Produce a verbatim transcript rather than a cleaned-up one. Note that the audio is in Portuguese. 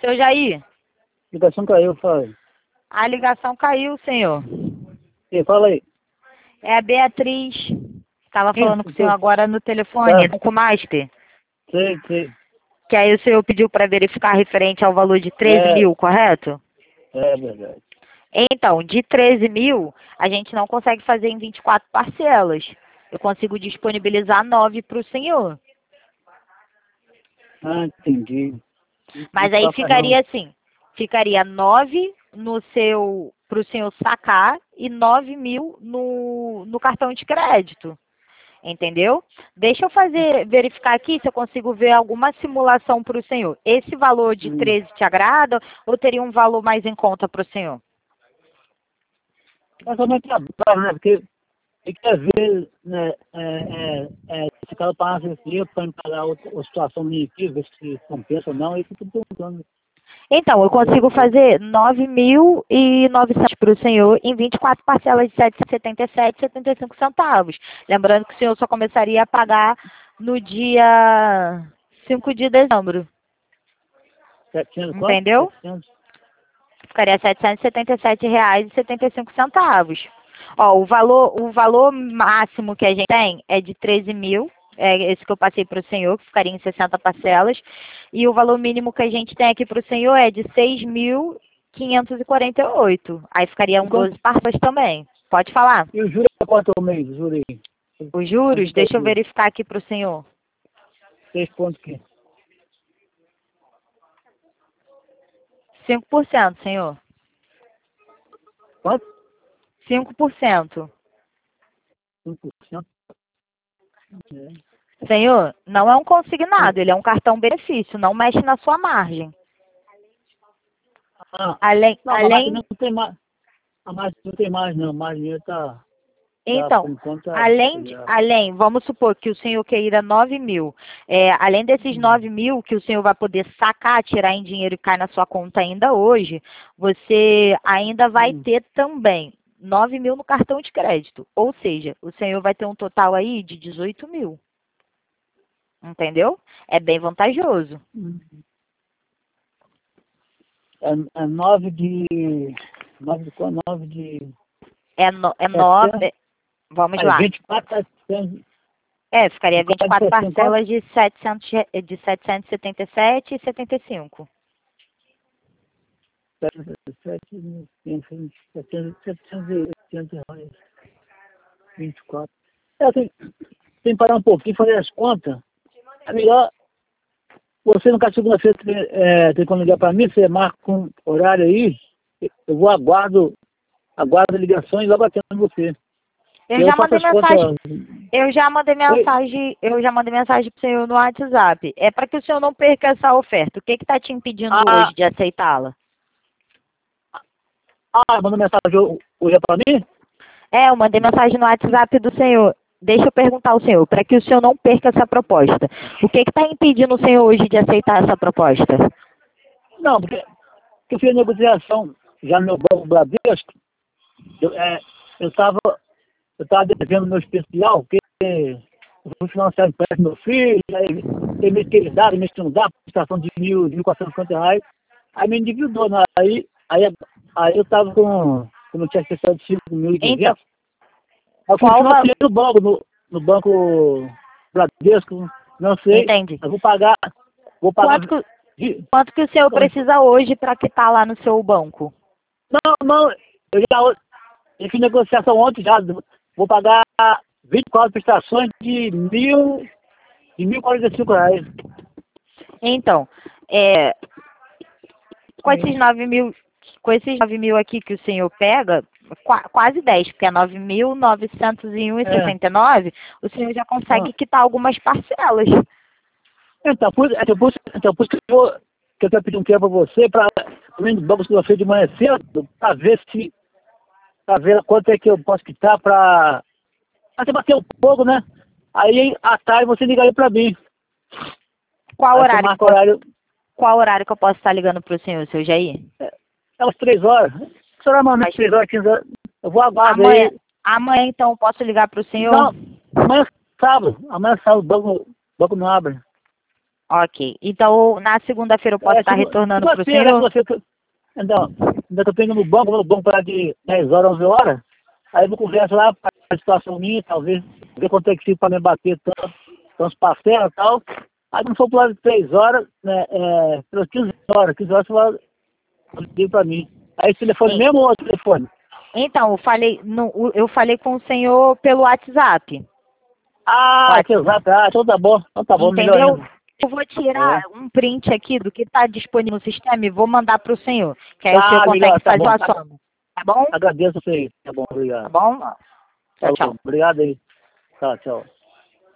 Seu Jair, Ligação caiu, fala. a ligação caiu, senhor. E fala aí. É a Beatriz. Estava Quem? falando com o senhor agora no telefone, Tá. com o Master. Sei, sei. Que aí o senhor pediu para verificar referente ao valor de treze É. mil, correto? É verdade. Então, de treze mil, a gente não consegue fazer em vinte e quatro parcelas. Eu consigo disponibilizar nove para o senhor. Ah, entendi. Mas Não aí toca ficaria não. assim, ficaria nove no seu, para o senhor sacar e nove mil no, no cartão de crédito. Entendeu? Deixa eu fazer, verificar aqui se eu consigo ver alguma simulação para o senhor. Esse valor de Hum. treze te agrada ou teria um valor mais em conta para o senhor? Mas também trabalho, né? Porque tem que ver, né? É, é, é, se o cara passa esse dia para me pagar outra, outra situação minha aqui, ver se compensa ou não, é isso que eu tô perguntando. Então, eu consigo fazer nove mil e novecentos para o senhor em vinte e quatro parcelas de setecentos e setenta e sete vírgula setenta e cinco centavos. Lembrando que o senhor só começaria a pagar no dia cinco de dezembro. setecentos quanto? Entendeu? setecentos. Ficaria setecentos e setenta e sete reais e setenta e cinco centavos. Ó, o valor, o valor máximo que a gente tem é de treze mil, é esse que eu passei para o senhor, que ficaria em sessenta parcelas, e o valor mínimo que a gente tem aqui para o senhor é de seis mil quinhentos e quarenta e oito. Aí ficariam Quanto? doze parcelas também. Pode falar. E o juro é quanto ao mês? Juro aí. Os juros, Quanto que é o deixa eu juro? verificar aqui para o senhor. Seis pontos aqui. cinco por cento, senhor. Quanto? cinco por cento. cinco por cento. É. Senhor, não é um consignado, ele é um cartão benefício, não mexe na sua margem. Ah, Além, não, a máquina além, não tem mais. A máquina não tem mais, não. A máquina tá, tá então, por enquanto, tá, além, de- já. além, vamos supor que o senhor queira nove mil. É, além desses nove mil que o senhor vai poder sacar, tirar em dinheiro e cair na sua conta ainda hoje, você ainda vai Hum. ter também nove mil no cartão de crédito. Ou seja, o senhor vai ter um total aí de dezoito mil. Entendeu? É bem vantajoso. Hum. É, é nove de. Nove de quanto? Nove de. É, no, é nove. setecentos. é- vamos Aí, lá. vinte e quatro, setecentos. É, ficaria vinte e vinte e quatro, quatro setecentos, quanto? parcelas de, setecentos, re- de setecentos e setenta e sete e setenta e cinco. setecentos e sete, setecentos, setecentos e oitenta reais. vinte e quatro. É, tem, tem que parar um pouquinho, fazer as contas. É melhor. Você no caso segunda-feira tem, é, tem como ligar para mim, você marca um horário aí, eu vou aguardo, aguardo a ligação e logo atendo você. Eu E eu já faço mandei as contas. mensagem, eu já mandei Oi? mensagem, eu já mandei mensagem pro senhor no WhatsApp. É para que o senhor não perca essa oferta. O que que tá te impedindo Ah, hoje de aceitá-la? ah, mandou mensagem ho- hoje para mim? É, eu mandei mensagem no WhatsApp do senhor. Deixa eu perguntar ao senhor, para que o senhor não perca essa proposta. O que que tá impedindo o senhor hoje de aceitar essa proposta? Não, porque eu fiz a negociação já no meu banco Bradesco, eu é, eu estava eu tava devendo meu especial, porque eu fui financiar o empréstimo do meu filho, aí tem mês que ele dá, tem mês que não dá, prestação de mil, de mil quatrocentos e cinquenta reais, aí me endividou, né? aí, aí, aí eu estava com, como eu tinha especial de cinco mil e Então, duzentos, aí eu fui qual va... financiar no banco, no, no banco Bradesco, não sei, Entende? eu vou pagar, vou pagar, Quanto que, de, quanto que o senhor precisa hoje para quitar lá no seu banco? não, não, eu já eu fiz negociação ontem já, vou pagar vinte e quatro prestações de mil, de mil e quarenta e cinco reais. Então, é, com Sim. esses nove mil, com esses nove mil aqui que o senhor pega, qua- quase dez, porque é nove mil novecentos e um e É. sessenta e nove, o senhor já Ah. consegue quitar algumas parcelas. Então, por, então, por, então, por isso que eu, vou, que eu quero pedir um tempo para você, para vir no banco segunda-feira de manhã cedo, para ver se, para ver quanto é que eu posso quitar para até bater um pouco, né? Aí, à tarde, você liga aí para mim. Qual Aí você horário que marca eu o posso, horário, qual horário que eu posso estar ligando para o senhor, seu Jair? é, é umas três horas. Será mais ou menos Mas três horas, quinze horas. Eu vou aguardar amanhã, aí. amanhã então eu posso ligar para o senhor? Não, amanhã é sábado. Amanhã é sábado, o banco, o banco não abre. Ok. Então, na segunda-feira eu posso É, estar segu- retornando para o segunda-feira, senhor? você, então, ainda estou pegando no banco, vou no banco para de dez horas, onze horas, aí eu converso lá para a situação minha, talvez, ver quanto é que fica para me bater tanto, tantas parcelas e tal. Aí não for por lado de três horas, né, é, pelas quinze horas, quinze horas você vai ligar para mim. Aí esse telefone Sim. mesmo ou outro telefone? Então, eu falei, no, eu falei com o senhor pelo WhatsApp. Ah, que WhatsApp. exato, ah, então tá bom, então tá bom, melhor Entendeu? ainda. Eu vou tirar É. um print aqui do que está disponível no sistema e vou mandar para o senhor. Que aí o senhor Tá, consegue melhor, tá fazer bom. a soma. Tá bom? Agradeço você aí. Tá bom, Tá obrigado. bom? Tchau, Falou, tchau. obrigado aí. Tá, tchau.